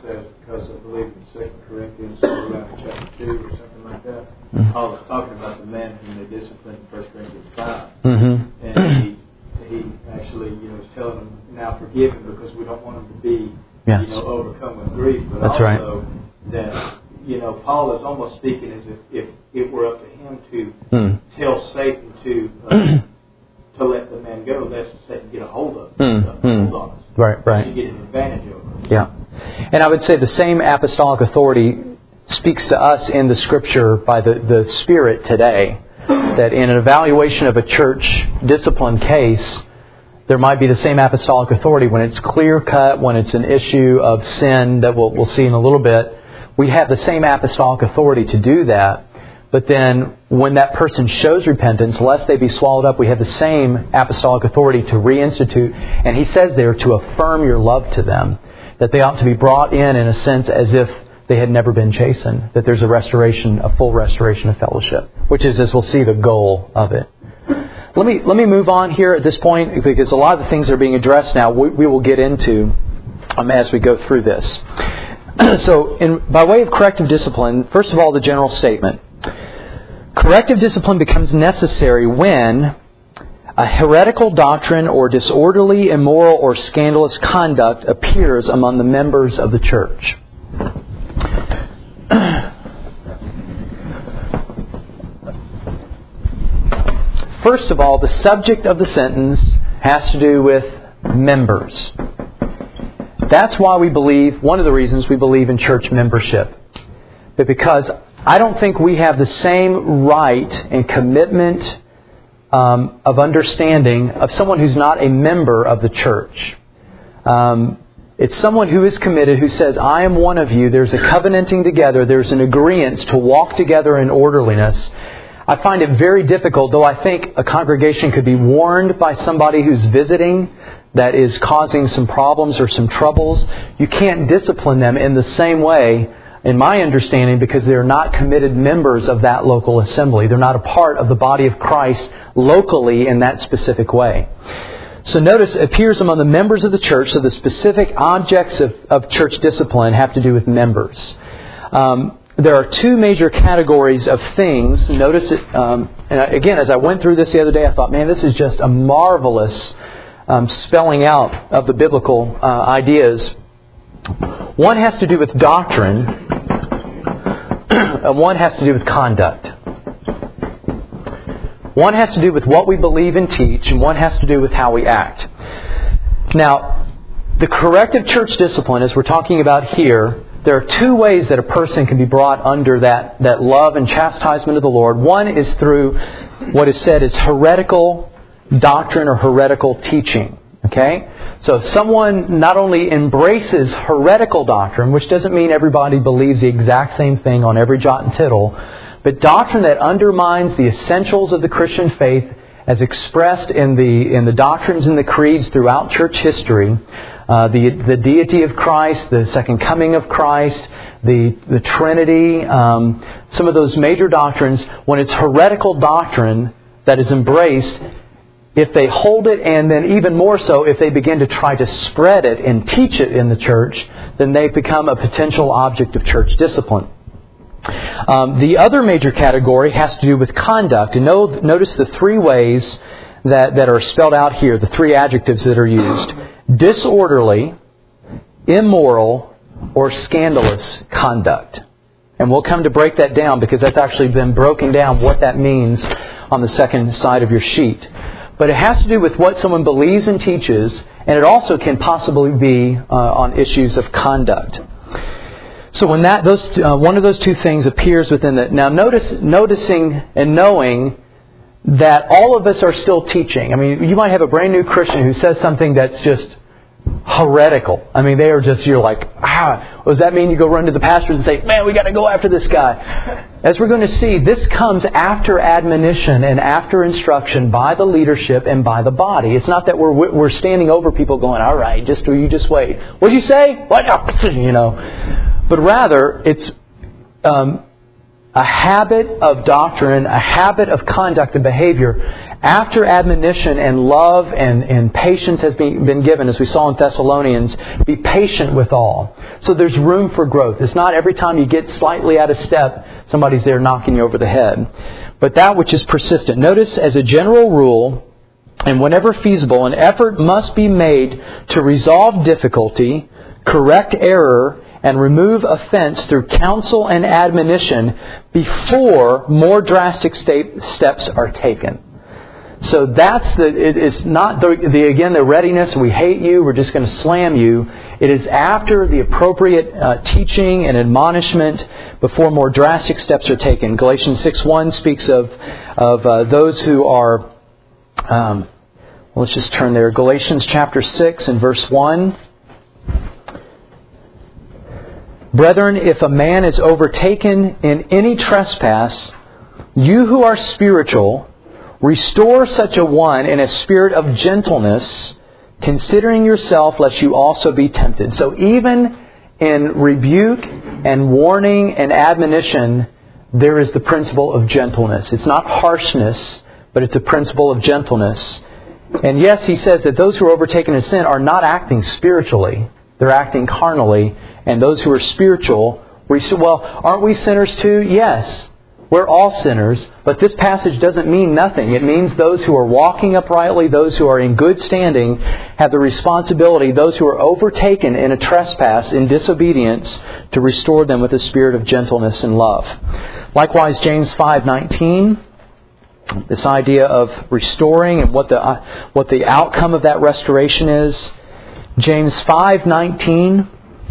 says, because I believe in Second Corinthians, around chapter two or something like that, mm-hmm. Paul was talking about the man whom they disciplined in First Corinthians five. Mm-hmm. And he he actually, you know, was telling them, now forgive him because we don't want him to be, yes. you know, overcome with grief. But That's also right. that, you know, Paul is almost speaking as if, if it were up to him to mm. tell Satan to uh, to let the man go, lest Satan get a hold of him, mm. uh, hold on us. Right, right. To get an advantage over us. Yeah. And I would say the same apostolic authority speaks to us in the Scripture by the, the Spirit today, that in an evaluation of a church discipline case, there might be the same apostolic authority when it's clear-cut, when it's an issue of sin that we'll, we'll see in a little bit. We have the same apostolic authority to do that. But then when that person shows repentance, lest they be swallowed up, we have the same apostolic authority to reinstitute. And he says there to affirm your love to them, that they ought to be brought in in a sense as if they had never been chastened, that there's a restoration, a full restoration of fellowship, which is, as we'll see, the goal of it. Let me let me move on here at this point, because a lot of the things that are being addressed now we, we will get into um, as we go through this. So, in, by way of corrective discipline, first of all, the general statement. Corrective discipline becomes necessary when a heretical doctrine or disorderly, immoral, or scandalous conduct appears among the members of the church. First of all, the subject of the sentence has to do with members. That's why we believe, one of the reasons we believe in church membership. But because I don't think we have the same right and commitment um, of understanding of someone who's not a member of the church. Um, it's someone who is committed, who says, I am one of you. There's a covenanting together. There's an agreement to walk together in orderliness. I find it very difficult, though I think a congregation could be warned by somebody who's visiting that is causing some problems or some troubles. You can't discipline them in the same way, in my understanding, because they're not committed members of that local assembly. They're not a part of the body of Christ locally in that specific way. So notice, it appears among the members of the church, so the specific objects of, of church discipline have to do with members. Um, there are two major categories of things. Notice it, um, and again, as I went through this the other day, I thought, man, this is just a marvelous um, spelling out of the biblical uh, ideas. One has to do with doctrine, and one has to do with conduct. One has to do with what we believe and teach, and one has to do with how we act. Now, the corrective church discipline, as we're talking about here, there are two ways that a person can be brought under that, that love and chastisement of the Lord. One is through what is said as heretical doctrine or heretical teaching. Okay? So if someone not only embraces heretical doctrine, which doesn't mean everybody believes the exact same thing on every jot and tittle, but doctrine that undermines the essentials of the Christian faith as expressed in the in the doctrines and the creeds throughout church history, uh, the the deity of Christ, the second coming of Christ, the the Trinity, um, some of those major doctrines, when it's heretical doctrine that is embraced, if they hold it, and then even more so, if they begin to try to spread it and teach it in the church, then they become a potential object of church discipline. Um, the other major category has to do with conduct. And no, notice the three ways that, that are spelled out here, the three adjectives that are used. Disorderly, immoral, or scandalous conduct. And we'll come to break that down, because that's actually been broken down what that means on the second side of your sheet. But it has to do with what someone believes and teaches, and it also can possibly be uh, on issues of conduct. So when that those uh, one of those two things appears within the... Now notice, noticing and knowing that all of us are still teaching. I mean, you might have a brand new Christian who says something that's just heretical. I mean, they are just, you're like, ah, does that mean you go run to the pastors and say, man, we got to go after this guy? As we're going to see, this comes after admonition and after instruction by the leadership and by the body. It's not that we're we're standing over people going, all right, just you just wait. What'd you say? What? You know. But rather, it's um, a habit of doctrine, a habit of conduct and behavior, after admonition and love and, and patience has been, been given, as we saw in Thessalonians, be patient with all. So there's room for growth. It's not every time you get slightly out of step, somebody's there knocking you over the head. But that which is persistent. Notice, as a general rule, and whenever feasible, an effort must be made to resolve difficulty, correct error, and remove offense through counsel and admonition before more drastic steps are taken. So that's the, it is not the, the, again, the readiness, we hate you, we're just going to slam you. It is after the appropriate uh, teaching and admonishment before more drastic steps are taken. Galatians six one speaks of, of uh, those who are, um, well, let's just turn there. Galatians chapter six and verse one. Brethren, if a man is overtaken in any trespass, you who are spiritual, restore such a one in a spirit of gentleness, considering yourself, lest you also be tempted. So even in rebuke and warning and admonition, there is the principle of gentleness. It's not harshness, but it's a principle of gentleness. And yes, he says that those who are overtaken in sin are not acting spiritually. They're acting carnally. And those who are spiritual, well, aren't we sinners too? Yes. We're all sinners, but this passage doesn't mean nothing. It means those who are walking uprightly, those who are in good standing, have the responsibility, those who are overtaken in a trespass, in disobedience, to restore them with a spirit of gentleness and love. Likewise, James five nineteen, this idea of restoring and what the uh, what the outcome of that restoration is. James five nineteen.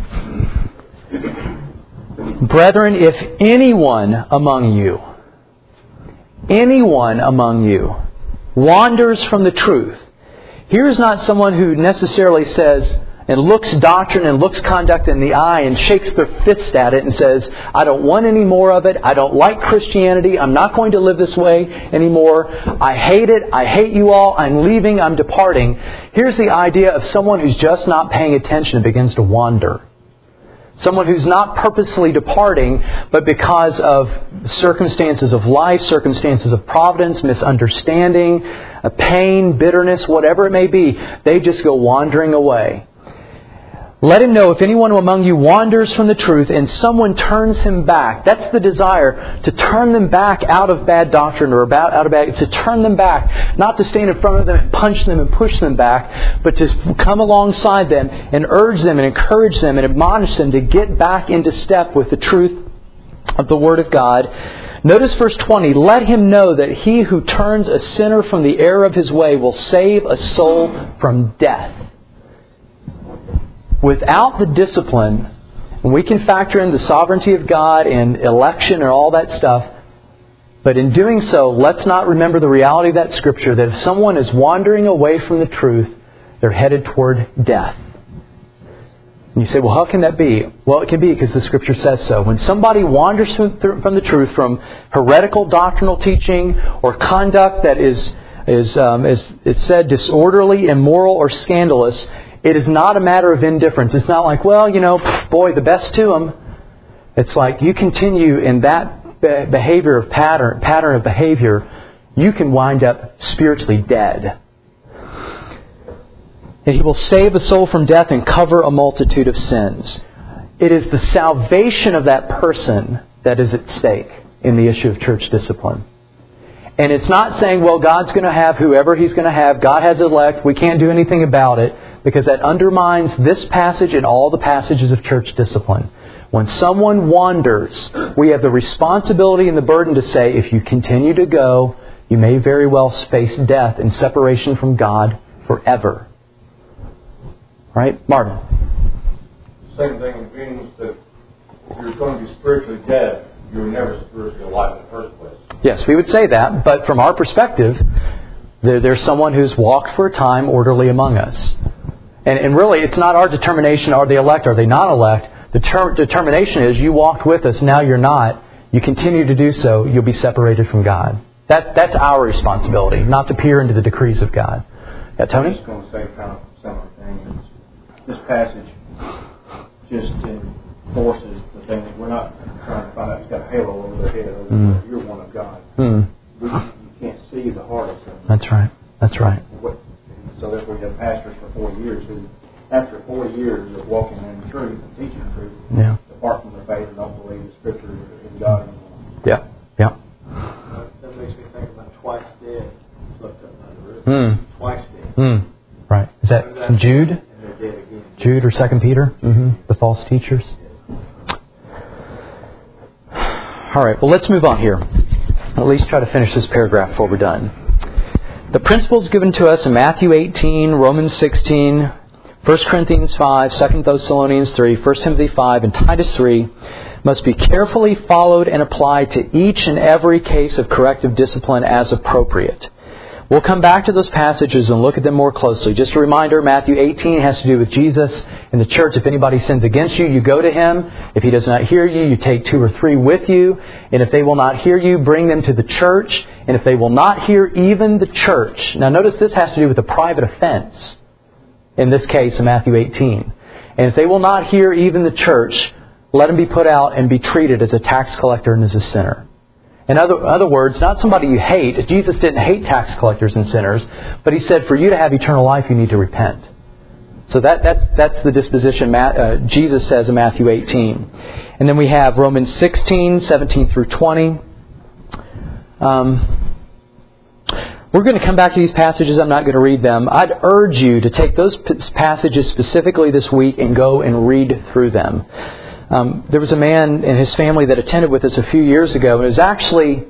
Brethren, if anyone among you, anyone among you wanders from the truth. Here's not someone who necessarily says and looks doctrine and looks conduct in the eye and shakes their fist at it and says, I don't want any more of it. I don't like Christianity. I'm not going to live this way anymore. I hate it. I hate you all. I'm leaving. I'm departing. Here's the idea of someone who's just not paying attention and begins to wander. Someone who's not purposely departing, but because of circumstances of life, circumstances of providence, misunderstanding, pain, bitterness, whatever it may be, they just go wandering away. Let him know if anyone among you wanders from the truth and someone turns him back. That's the desire, to turn them back out of bad doctrine or about out of bad, to turn them back, not to stand in front of them and punch them and push them back, but to come alongside them and urge them and encourage them and admonish them to get back into step with the truth of the Word of God. Notice verse twenty, let him know that he who turns a sinner from the error of his way will save a soul from death. Without the discipline, and we can factor in the sovereignty of God and election and all that stuff, but in doing so, let's not remember the reality of that Scripture, that if someone is wandering away from the truth, they're headed toward death. And you say, well, how can that be? Well, it can be because the Scripture says so. When somebody wanders from the truth, from heretical doctrinal teaching or conduct that is, is um, as it said, disorderly, immoral, or scandalous, it is not a matter of indifference. It's not like, well, you know, boy, the best to them. It's like you continue in that behavior of pattern, pattern of behavior, you can wind up spiritually dead. And He will save a soul from death and cover a multitude of sins. It is the salvation of that person that is at stake in the issue of church discipline. And it's not saying, well, God's going to have whoever He's going to have. God has elect. We can't do anything about it. Because that undermines this passage and all the passages of church discipline. When someone wanders, we have the responsibility and the burden to say, if you continue to go, you may very well face death and separation from God forever. Right? Martin? Same thing means that if you're going to be spiritually dead, you were never spiritually alive in the first place. Yes, we would say that. But from our perspective, there, there's someone who's walked for a time orderly among us. And, and really, it's not our determination, are they elect, are they not elect? The ter- determination is, you walked with us, now you're not. You continue to do so, you'll be separated from God. That, that's our responsibility, not to peer into the decrees of God. Yeah, Tony? I'm just going to say kind of similar thing. This passage just enforces the thing that we're not trying to find out what's got to a halo over their head. Over Mm. You're one of God. Mm. We, you can't see the heart of someone. That's right. That's right. What, so therefore, we have pastors for forty years who, after forty years of walking in truth and teaching truth, Yeah. depart from their faith and don't believe the Scripture in God anymore. Yeah. Yeah. That makes me think about twice dead. Looked up by the river. Mm. Twice dead. Mm. Right. Is that from Jude? And they're dead again. Jude or Second Peter? Mm-hmm. The false teachers. All right. Well, let's move on here. At least try to finish this paragraph before we're done. The principles given to us in Matthew eighteen, Romans sixteen, First Corinthians five, Second Thessalonians three, First Timothy five, and Titus three must be carefully followed and applied to each and every case of corrective discipline as appropriate. We'll come back to those passages and look at them more closely. Just a reminder, Matthew eighteen has to do with Jesus in the church. If anybody sins against you, you go to him. If he does not hear you, you take two or three with you. And if they will not hear you, bring them to the church. And if they will not hear even the church. Now notice this has to do with a private offense. In this case, in Matthew eighteen. And if they will not hear even the church, let him be put out and be treated as a tax collector and as a sinner. In other, other words, not somebody you hate. Jesus didn't hate tax collectors and sinners, but he said for you to have eternal life, you need to repent. So that, that's, that's the disposition uh, Jesus says in Matthew eighteen. And then we have Romans sixteen, seventeen through twenty. Um, we're going to come back to these passages. I'm not going to read them. I'd urge you to take those passages specifically this week and go and read through them. Um, there was a man and his family that attended with us a few years ago. And it was actually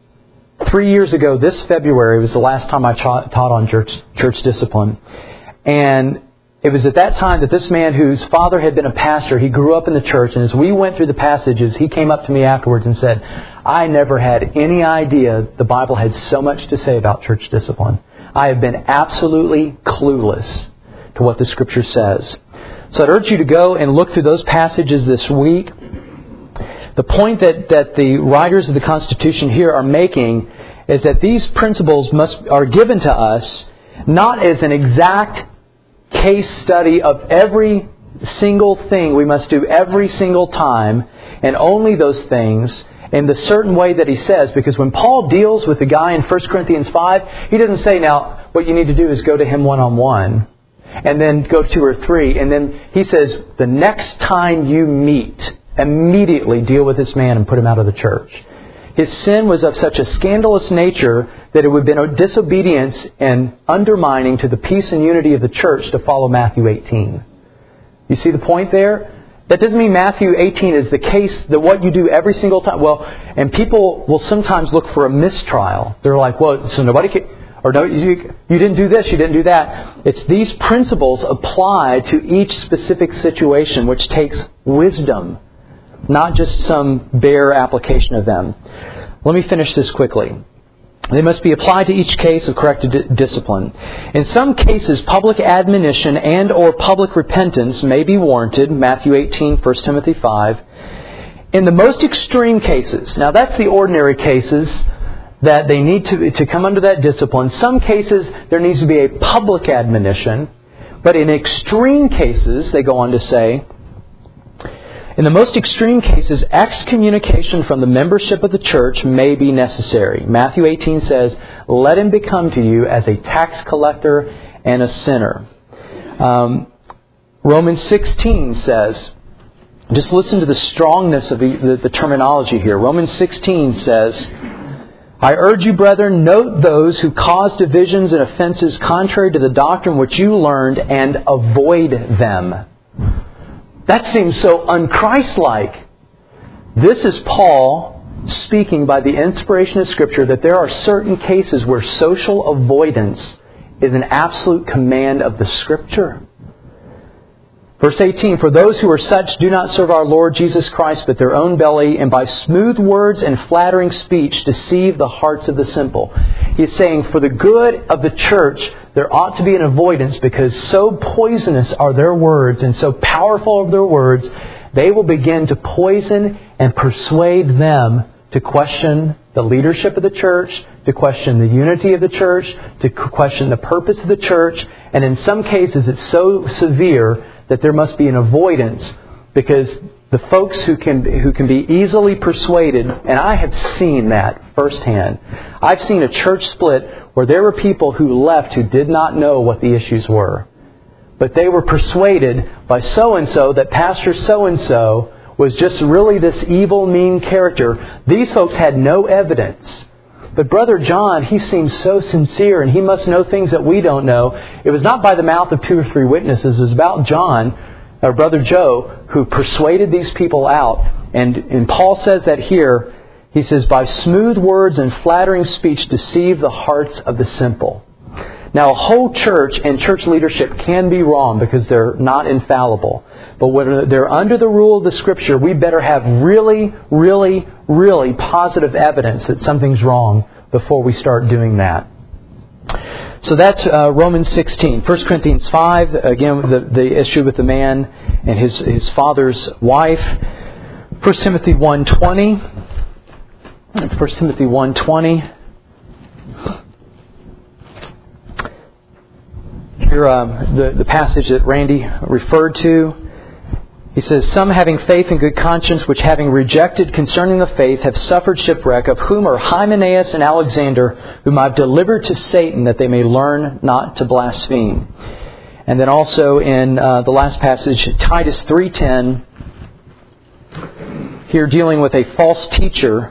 three years ago, this February, was the last time I taught on church, church discipline. And it was at that time that this man, whose father had been a pastor, he grew up in the church. And as we went through the passages, he came up to me afterwards and said, I never had any idea the Bible had so much to say about church discipline. I have been absolutely clueless to what the Scripture says. So I'd urge you to go and look through those passages this week. The point that, that the writers of the Constitution here are making is that these principles must are given to us not as an exact case study of every single thing we must do every single time, and only those things in the certain way that he says. Because when Paul deals with the guy in First Corinthians five, he doesn't say, now, what you need to do is go to him one-on-one. And then go two or three. And then he says, the next time you meet, immediately deal with this man and put him out of the church. His sin was of such a scandalous nature that it would have been disobedience and undermining to the peace and unity of the church to follow Matthew eighteen. You see the point there? That doesn't mean Matthew eighteen is the case that what you do every single time. Well, and people will sometimes look for a mistrial. They're like, well, so nobody can... Or no, you, you didn't do this, you didn't do that. It's these principles applied to each specific situation, which takes wisdom, not just some bare application of them. Let me finish this quickly. They must be applied to each case of corrective di- discipline. In some cases, public admonition and or public repentance may be warranted, Matthew eighteen, First Timothy five. In the most extreme cases, now that's the ordinary cases, that they need to, to come under that discipline. Some cases, there needs to be a public admonition. But in extreme cases, they go on to say, in the most extreme cases, excommunication from the membership of the church may be necessary. Matthew eighteen says, let him become to you as a tax collector and a sinner. Um, Romans sixteen says, just listen to the strongness of the, the, the terminology here. Romans sixteen says, I urge you, brethren, note those who cause divisions and offenses contrary to the doctrine which you learned, and avoid them. That seems so un-Christ-like. This is Paul speaking by the inspiration of Scripture that there are certain cases where social avoidance is an absolute command of the Scripture. Verse eighteen, for those who are such do not serve our Lord Jesus Christ, but their own belly, and by smooth words and flattering speech deceive the hearts of the simple. He's saying for the good of the church, there ought to be an avoidance, because so poisonous are their words and so powerful are their words, they will begin to poison and persuade them to question the leadership of the church, to question the unity of the church, to question the purpose of the church. And in some cases, it's so severe that there must be an avoidance, because The folks who can who can be easily persuaded, and I have seen that firsthand. I've seen a church split where there were people who left who did not know what the issues were. But they were persuaded by so-and-so that Pastor so-and-so was just really this evil, mean character. These folks had no evidence. But Brother John, he seems so sincere, and he must know things that we don't know. It was not by the mouth of two or three witnesses. It was about John, or Brother Joe, who persuaded these people out. And, and Paul says that here. He says, by smooth words and flattering speech deceive the hearts of the simple. Now, a whole church and church leadership can be wrong because they're not infallible. But when they're under the rule of the Scripture, we better have really, really, really positive evidence that something's wrong before we start doing that. So that's uh, Romans sixteen. First Corinthians five, again, the, the issue with the man and his, his father's wife. First Timothy one twenty. First Timothy one twenty. Here, um, the, the passage that Randy referred to. He says, some having faith and good conscience, which having rejected concerning the faith, have suffered shipwreck, of whom are Hymenaeus and Alexander, whom I've delivered to Satan, that they may learn not to blaspheme. And then also in uh, the last passage, Titus three ten, here dealing with a false teacher.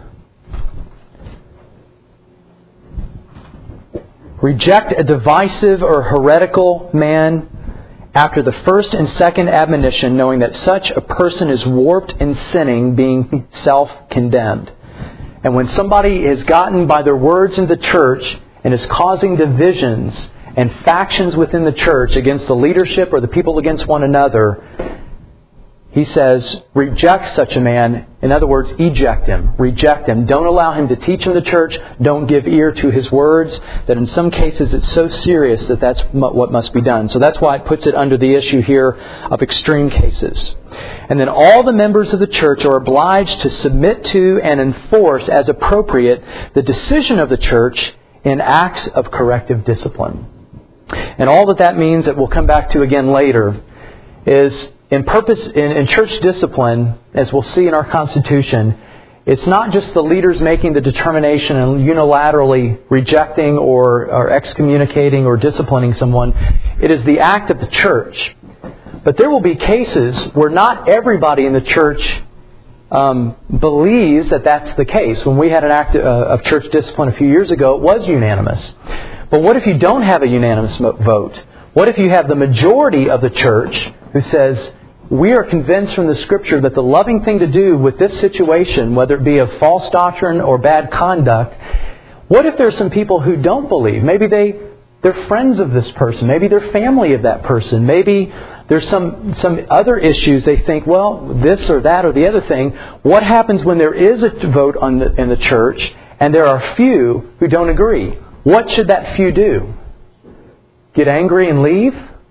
Reject a divisive or heretical man after the first and second admonition, knowing that such a person is warped and sinning, being self-condemned. And when somebody has gotten by their words in the church and is causing divisions and factions within the church against the leadership or the people against one another, he says, reject such a man. In other words, eject him. Reject him. Don't allow him to teach in the church. Don't give ear to his words. That in some cases it's so serious that that's what must be done. So that's why it puts it under the issue here of extreme cases. And then all the members of the church are obliged to submit to and enforce as appropriate the decision of the church in acts of corrective discipline. And all that that means, that we'll come back to again later, is in purpose in, in church discipline, as we'll see in our Constitution, it's not just the leaders making the determination and unilaterally rejecting or, or excommunicating or disciplining someone. It is the act of the church. But there will be cases where not everybody in the church um, believes that that's the case. When we had an act uh, of church discipline a few years ago, it was unanimous. But what if you don't have a unanimous vote? What if you have the majority of the church who says, we are convinced from the Scripture that the loving thing to do with this situation, whether it be of false doctrine or bad conduct, what if there's some people who don't believe? Maybe they, they're friends of this person. Maybe they're family of that person. Maybe there's some, some other issues they think, well, this or that or the other thing. What happens when there is a vote on the, in the church and there are few who don't agree? What should that few do? Get angry and leave?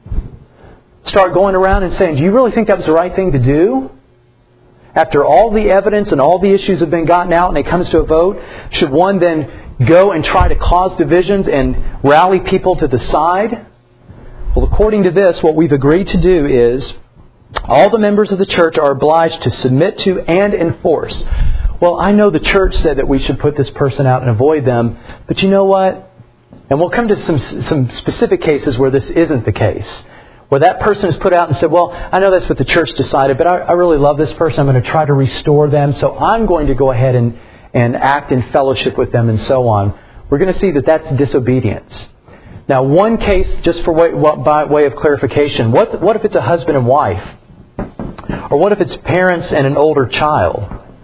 Start going around and saying, do you really think that was the right thing to do? After all the evidence and all the issues have been gotten out and it comes to a vote, should one then go and try to cause divisions and rally people to the side? Well, according to this, what we've agreed to do is all the members of the church are obliged to submit to and enforce. Well, I know the church said that we should put this person out and avoid them, but you know what? And we'll come to some some specific cases where this isn't the case. Where that person is put out and said, well, I know that's what the church decided, but I, I really love this person. I'm going to try to restore them, so I'm going to go ahead and, and act in fellowship with them and so on. We're going to see that that's disobedience. Now, one case, just for way, by way of clarification, what, what if it's a husband and wife? Or what if it's parents and an older child?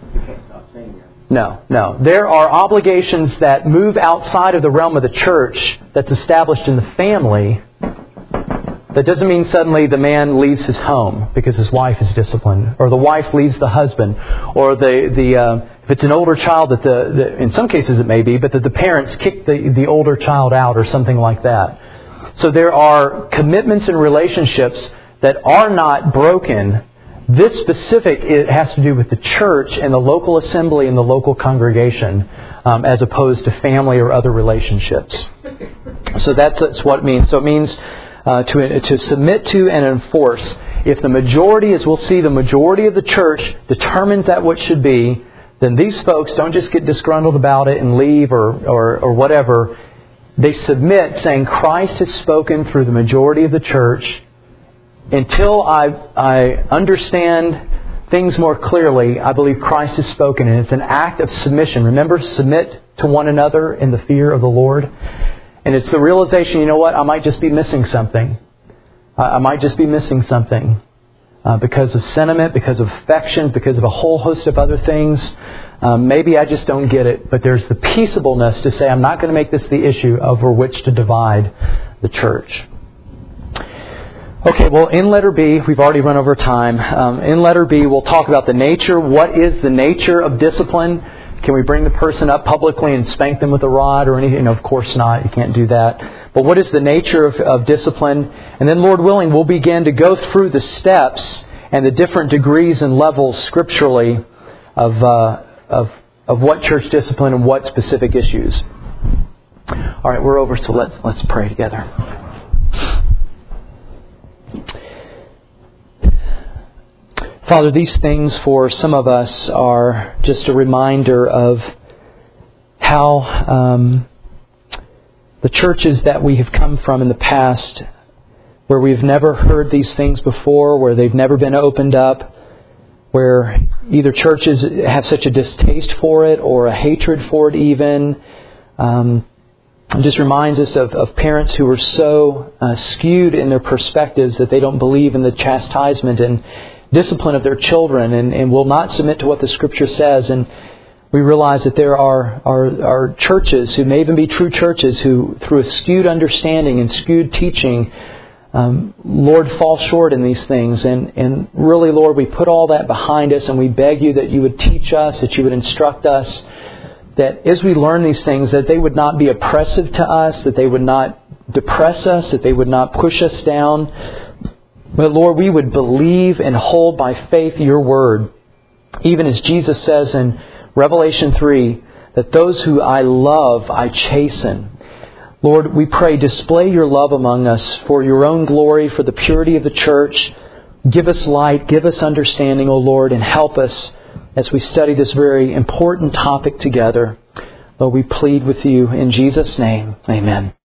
No, no. There are obligations that move outside of the realm of the church that's established in the family. That doesn't mean suddenly the man leaves his home because his wife is disciplined, or the wife leaves the husband, or the the uh, if it's an older child that the, the in some cases it may be, but that the parents kick the the older child out or something like that. So there are commitments and relationships that are not broken. This specific, it has to do with the church and the local assembly and the local congregation, um, as opposed to family or other relationships. So that's, that's what it means. So it means uh, to to submit to and enforce. if the majority, as we'll see, the majority of the church determines that what should be, then these folks don't just get disgruntled about it and leave or, or, or whatever. They submit, saying, Christ has spoken through the majority of the church. Until I, I understand things more clearly, I believe Christ has spoken. And it's an act of submission. Remember, submit to one another in the fear of the Lord. And it's the realization, you know what, I might just be missing something. I might just be missing something. Uh, because of sentiment, because of affections, because of a whole host of other things. Um, maybe I just don't get it. But there's the peaceableness to say, I'm not going to make this the issue over which to divide the church. Okay, well, in letter B, we've already run over time. Um, in letter B, we'll talk about the nature. What is the nature of discipline? Can we bring the person up publicly and spank them with a rod or anything? No, of course not. You can't do that. But what is the nature of, of discipline? And then, Lord willing, we'll begin to go through the steps and the different degrees and levels scripturally of uh, of of what church discipline and what specific issues. All right, we're over, so let's let's pray together. Father, these things for some of us are just a reminder of how um, the churches that we have come from in the past, where we've never heard these things before, where they've never been opened up, where either churches have such a distaste for it or a hatred for it even. Um, it just reminds us of, of parents who are so uh, skewed in their perspectives that they don't believe in the chastisement and discipline of their children and, and will not submit to what the Scripture says. And we realize that there are, are, are churches who may even be true churches who, through a skewed understanding and skewed teaching, um, Lord, fall short in these things. And, and really, Lord, we put all that behind us and we beg you that you would teach us, that you would instruct us, that as we learn these things, that they would not be oppressive to us, that they would not depress us, that they would not push us down. But Lord, we would believe and hold by faith your word. Even as Jesus says in Revelation three, that those who I love, I chasten. Lord, we pray, display your love among us for your own glory, for the purity of the church. Give us light, give us understanding, O Lord, and help us as we study this very important topic together. Lord, we plead with you in Jesus' name. Amen.